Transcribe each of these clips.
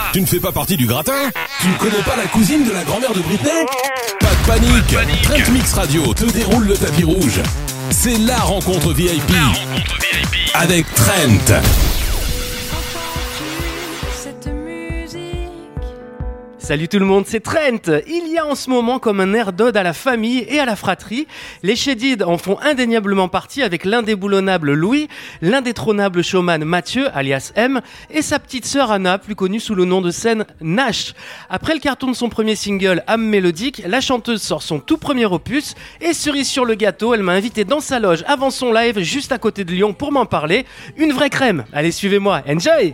Tu ne fais pas partie du gratin? Tu ne connais pas la cousine de la grand-mère de Britney? Pas de panique, Trent Mix Radio te déroule le tapis rouge. C'est la rencontre VIP. Avec Trent. Salut tout le monde, c'est Trent. Il y a en ce moment comme un air d'ode à la famille et à la fratrie. Les Chédides en font indéniablement partie avec l'indéboulonnable Louis, l'indétrônable showman Mathieu, alias M, et sa petite sœur Anna, plus connue sous le nom de scène Nash. Après le carton de son premier single, âme mélodique, la chanteuse sort son tout premier opus et cerise sur le gâteau, elle m'a invité dans sa loge avant son live juste à côté de Lyon pour m'en parler. Une vraie crème. Allez, suivez-moi, enjoy!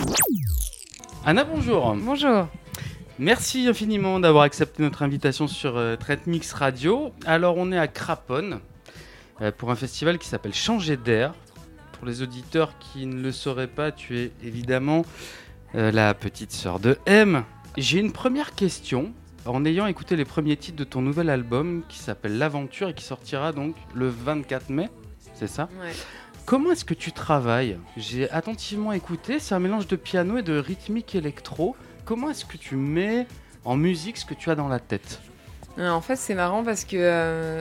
Anna, bonjour. Bonjour. Merci infiniment d'avoir accepté notre invitation sur Trent Mix Radio. Alors, on est à Craponne pour un festival qui s'appelle Changer d'air. Pour les auditeurs qui ne le sauraient pas, tu es évidemment la petite sœur de M. J'ai une première question. En ayant écouté les premiers titres de ton nouvel album qui s'appelle L'Aventure et qui sortira donc le 24 mai, c'est ça ? Ouais. Comment est-ce que tu travailles ? J'ai attentivement écouté, c'est un mélange de piano et de rythmique électro. Comment est-ce que tu mets en musique ce que tu as dans la tête ? En fait, c'est marrant parce que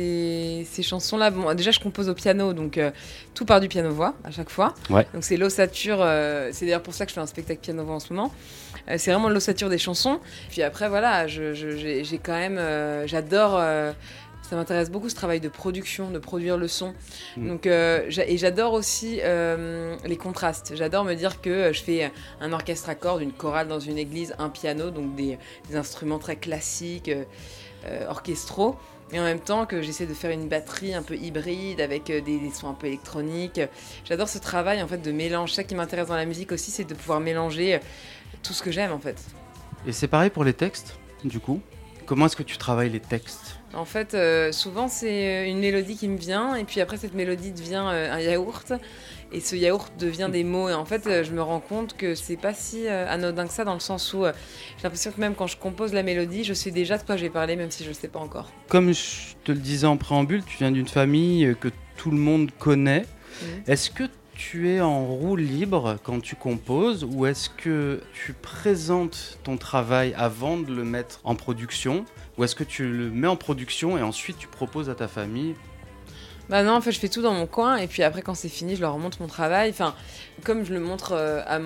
ces chansons-là, bon, déjà je compose au piano, donc tout part du piano-voix à chaque fois. Ouais. Donc c'est l'ossature, c'est d'ailleurs pour ça que je fais un spectacle piano-voix en ce moment. C'est vraiment l'ossature des chansons. Puis après, voilà, j'ai quand même, j'adore. Ça m'intéresse beaucoup ce travail de production, de produire le son. Donc, et j'adore aussi les contrastes. J'adore me dire que je fais un orchestre à cordes, une chorale dans une église, un piano, donc des instruments très classiques, orchestraux. Et en même temps que j'essaie de faire une batterie un peu hybride avec des sons un peu électroniques. J'adore ce travail en fait de mélange. Ça qui m'intéresse dans la musique aussi, c'est de pouvoir mélanger tout ce que j'aime en fait. Et c'est pareil pour les textes, du coup ? Comment est-ce que tu travailles les textes ? En fait, souvent, c'est une mélodie qui me vient, et puis après, cette mélodie devient un yaourt, et ce yaourt devient des mots. Et en fait, je me rends compte que c'est pas si anodin que ça, dans le sens où j'ai l'impression que même quand je compose la mélodie, je sais déjà de quoi je vais parler, même si je le sais pas encore. Comme je te le disais en préambule, tu viens d'une famille que tout le monde connaît. Est-ce que tu es en roue libre quand tu composes, ou est-ce que tu présentes ton travail avant de le mettre en production, ou est-ce que tu le mets en production et ensuite tu proposes à ta famille ? Bah non, en fait, je fais tout dans mon coin, et puis après, quand c'est fini, je leur montre mon travail. Enfin, comme je le montre à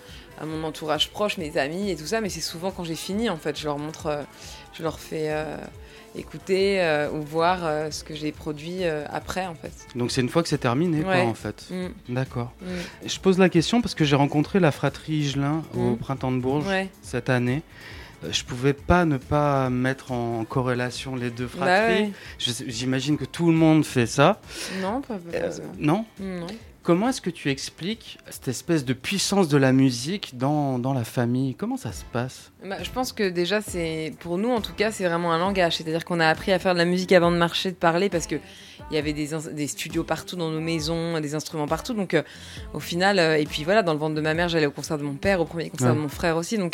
mon entourage proche, mes amis et tout ça, mais c'est souvent quand j'ai fini, en fait, je leur montre, je leur fais écouter ou voir ce que j'ai produit après, en fait. Donc c'est une fois que c'est terminé, ouais. quoi, en fait. D'accord. Je pose la question parce que j'ai rencontré la fratrie Higelin au Printemps de Bourges cette année. Je pouvais pas ne pas mettre en corrélation les deux fratries. Bah ouais. J'imagine que tout le monde fait ça. Non, pas forcément. Non ? Non. Comment est-ce que tu expliques cette espèce de puissance de la musique dans la famille ? Comment ça se passe ? Je pense que déjà, pour nous en tout cas, c'est vraiment un langage. C'est-à-dire qu'on a appris à faire de la musique avant de marcher, de parler, parce qu'il y avait des studios partout dans nos maisons, des instruments partout. Donc au final, et puis voilà, dans le ventre de ma mère, j'allais au concert de mon père, au premier concert de mon frère aussi. Donc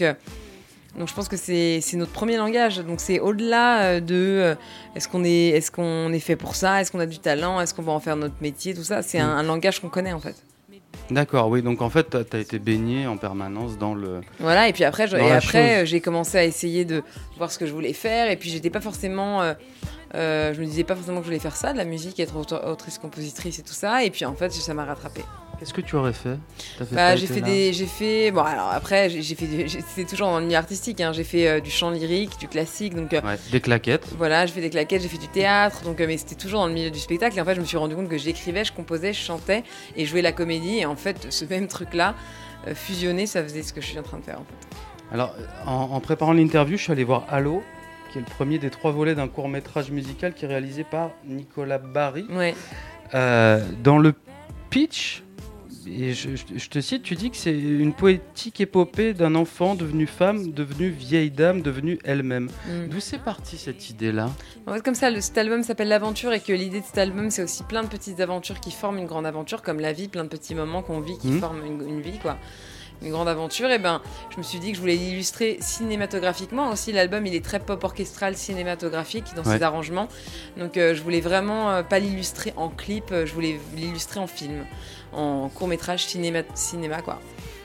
je pense que c'est notre premier langage. Donc c'est au-delà de est-ce qu'on est fait pour ça, est-ce qu'on a du talent, est-ce qu'on va en faire notre métier, tout ça. C'est un langage qu'on connaît en fait. D'accord, oui. Donc en fait, tu as été baigné en permanence dans le... Voilà, et puis après, j'ai commencé à essayer de voir ce que je voulais faire. Et puis j'étais pas forcément... je me disais pas forcément que je voulais faire ça, de la musique, être autrice, compositrice et tout ça. Et puis en fait, ça m'a rattrapée. Qu'est-ce que tu aurais fait ? Bon, alors après, c'est toujours dans le milieu artistique, hein. J'ai fait du chant lyrique, du classique, donc des claquettes. Voilà, j'ai fait des claquettes, j'ai fait du théâtre, donc mais c'était toujours dans le milieu du spectacle. Et en fait, je me suis rendu compte que j'écrivais, je composais, je chantais et je jouais la comédie. Et en fait, ce même truc-là, fusionné, ça faisait ce que je suis en train de faire. En fait. Alors, en préparant l'interview, je suis allé voir Allo, qui est le premier des 3 volets d'un court-métrage musical qui est réalisé par Nicolas Barry. Ouais. Dans le pitch. Et je te cite, tu dis que c'est une poétique épopée d'un enfant devenu femme, devenu vieille dame, devenue elle-même. D'où c'est parti cette idée-là ? En fait, comme ça, cet album s'appelle L'Aventure, et que l'idée de cet album, c'est aussi plein de petites aventures qui forment une grande aventure, comme la vie, plein de petits moments qu'on vit qui forment une vie, quoi. Une grande aventure. Et je me suis dit que je voulais l'illustrer cinématographiquement aussi. L'album, il est très pop orchestral cinématographique dans ses arrangements. Donc, je voulais vraiment pas l'illustrer en clip, je voulais l'illustrer en film, en court-métrage cinéma, quoi.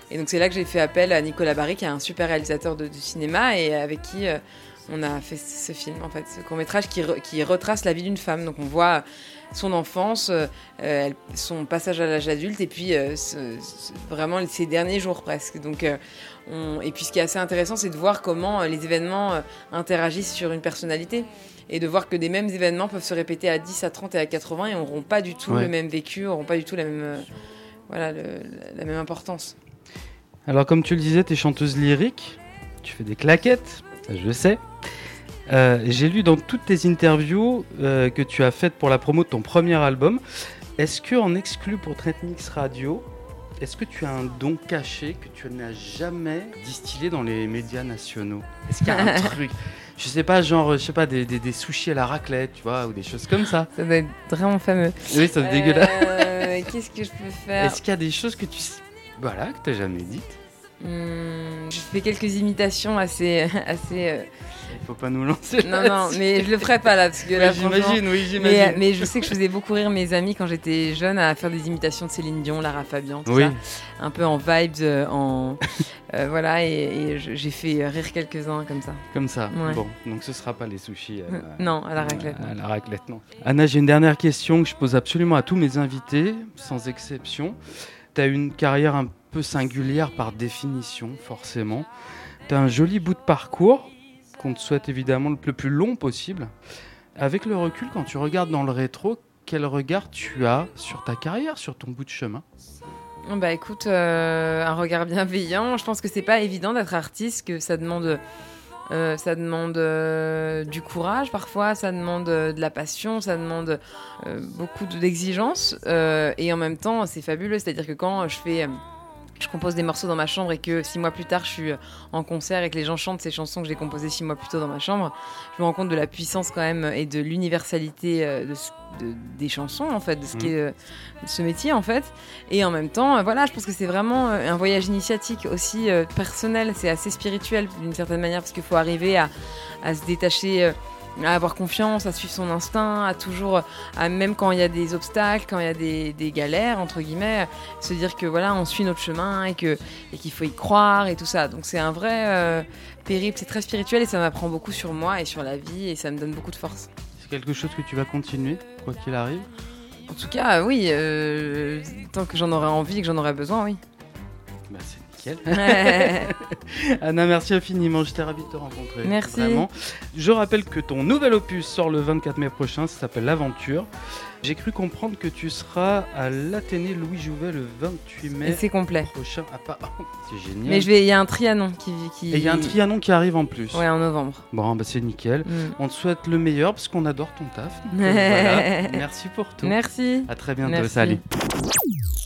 Et donc c'est là que j'ai fait appel à Nicolas Barry, qui est un super réalisateur de cinéma et avec qui on a fait ce film, en fait, ce court-métrage qui retrace la vie d'une femme. Donc on voit son enfance, son passage à l'âge adulte et puis vraiment ses derniers jours presque. Donc, et puis ce qui est assez intéressant, c'est de voir comment les événements interagissent sur une personnalité et de voir que des mêmes événements peuvent se répéter à 10, à 30 et à 80 et n'auront pas du tout le même vécu, n'auront pas du tout la même, la même importance. Alors comme tu le disais, tu es chanteuse lyrique, tu fais des claquettes, ça je le sais. J'ai lu dans toutes tes interviews que tu as faites pour la promo de ton premier album. Est-ce qu'en exclu pour Trent Mix Radio, est-ce que tu as un don caché que tu n'as jamais distillé dans les médias nationaux? Est-ce qu'il y a un truc, je sais pas, genre, des sushis à la raclette, tu vois, ou des choses comme ça? Ça doit être vraiment fameux. Oui, ça doit être dégueulasse. Qu'est-ce que je peux faire? Est-ce qu'il y a des choses que tu t'as jamais dites? Je fais quelques imitations assez. Il faut pas nous lancer. Non, mais je le ferai pas là parce que là, j'imagine. Mais je sais que je faisais beaucoup rire mes amis quand j'étais jeune à faire des imitations de Céline Dion, Lara Fabian, tout ça, un peu en vibes, voilà, et j'ai fait rire quelques-uns comme ça. Comme ça. Ouais. Bon, donc ce sera pas les sushis. Non, à la raclette. À la raclette, non. Anna, j'ai une dernière question que je pose absolument à tous mes invités, sans exception. Tu as une carrière un peu singulière par définition, forcément. Tu as un joli bout de parcours qu'on te souhaite évidemment le plus long possible. Avec le recul, quand tu regardes dans le rétro, quel regard tu as sur ta carrière, sur ton bout de chemin? Bah écoute, un regard bienveillant. Je pense que c'est pas évident d'être artiste, que ça demande du courage parfois, ça demande de la passion, ça demande beaucoup d'exigences et en même temps c'est fabuleux, c'est-à-dire que quand je compose des morceaux dans ma chambre et que 6 mois plus tard je suis en concert et que les gens chantent ces chansons que j'ai composées 6 mois plus tôt dans ma chambre, je me rends compte de la puissance quand même et de l'universalité des chansons en fait, de ce qu'est ce métier en fait. Et en même temps, voilà, je pense que c'est vraiment un voyage initiatique aussi personnel, c'est assez spirituel d'une certaine manière parce qu'il faut arriver à se détacher, à avoir confiance, à suivre son instinct, à toujours, même quand il y a des obstacles, quand il y a des galères, entre guillemets, se dire que voilà, on suit notre chemin et qu'il faut y croire et tout ça. Donc c'est un vrai périple, c'est très spirituel et ça m'apprend beaucoup sur moi et sur la vie et ça me donne beaucoup de force. C'est quelque chose que tu vas continuer, quoi qu'il arrive? En tout cas, oui, tant que j'en aurai envie et que j'en aurai besoin, oui. Bah, c'est nickel. Anna, merci infiniment, j'étais ravi de te rencontrer. Merci. Vraiment. Je rappelle que ton nouvel opus sort le 24 mai prochain, ça s'appelle L'Aventure. J'ai cru comprendre que tu seras à l'Athénée Louis Jouvet le 28 mai. Et c'est complet. Prochain. C'est génial. Mais il y a un Trianon qui... Et il y a un Trianon qui arrive en plus. Ouais, en novembre. Bon, bah c'est nickel. On te souhaite le meilleur parce qu'on adore ton taf. Donc, voilà. Merci pour tout. Merci. À très bientôt. Merci. Salut.